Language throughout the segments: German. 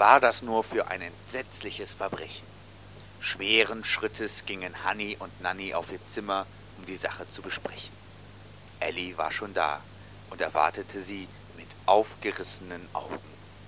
war das nur für ein entsetzliches Verbrechen? Schweren Schrittes gingen Hanni und Nanni auf ihr Zimmer, um die Sache zu besprechen. Elli war schon da und erwartete sie mit aufgerissenen Augen.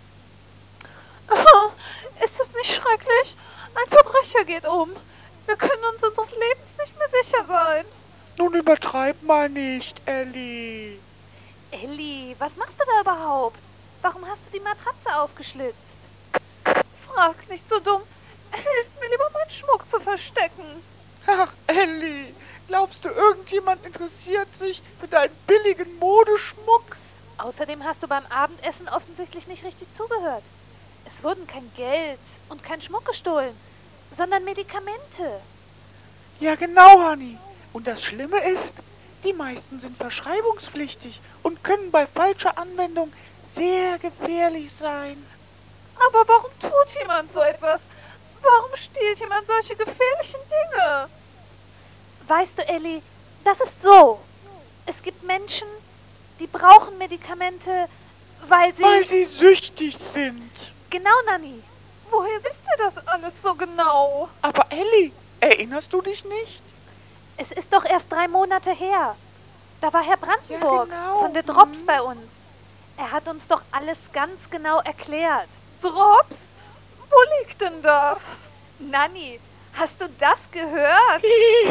Oh, ist das nicht schrecklich? Ein Verbrecher geht um. Wir können uns unseres Lebens nicht mehr sicher sein. Nun übertreib mal nicht, Elli. Elli, was machst du da überhaupt? Warum hast du die Matratze aufgeschlitzt? Frag nicht so dumm. Hilf mir lieber, meinen Schmuck zu verstecken. Ach, Elli, glaubst du, irgendjemand interessiert sich für deinen billigen Modeschmuck? Außerdem hast du beim Abendessen offensichtlich nicht richtig zugehört. Es wurden kein Geld und kein Schmuck gestohlen, sondern Medikamente. Ja, genau, Hanni. Und das Schlimme ist, die meisten sind verschreibungspflichtig und können bei falscher Anwendung sehr gefährlich sein. Aber warum tut jemand so etwas? Warum stiehlt jemand solche gefährlichen Dinge? Weißt du, Elli, das ist so. Es gibt Menschen, die brauchen Medikamente, weil sie süchtig sind. Genau, Nanni. Woher wisst ihr das alles so genau? Aber Elli, erinnerst du dich nicht? Es ist doch erst 3 Monate her. Da war Herr Brandenburg von der Drops bei uns. Er hat uns doch alles ganz genau erklärt. Drops? Wo liegt denn das? Nanni, hast du das gehört?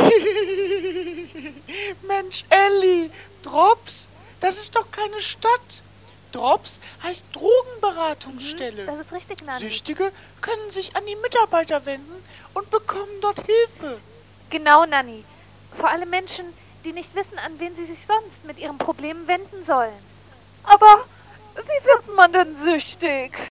Mensch, Elli, Drops? Das ist doch keine Stadt. Drops heißt Drogenberatungsstelle. Das ist richtig, Nanni. Süchtige können sich an die Mitarbeiter wenden und bekommen dort Hilfe. Genau, Nanni. Vor allem Menschen, die nicht wissen, an wen sie sich sonst mit ihren Problemen wenden sollen. Aber wie wird man denn süchtig?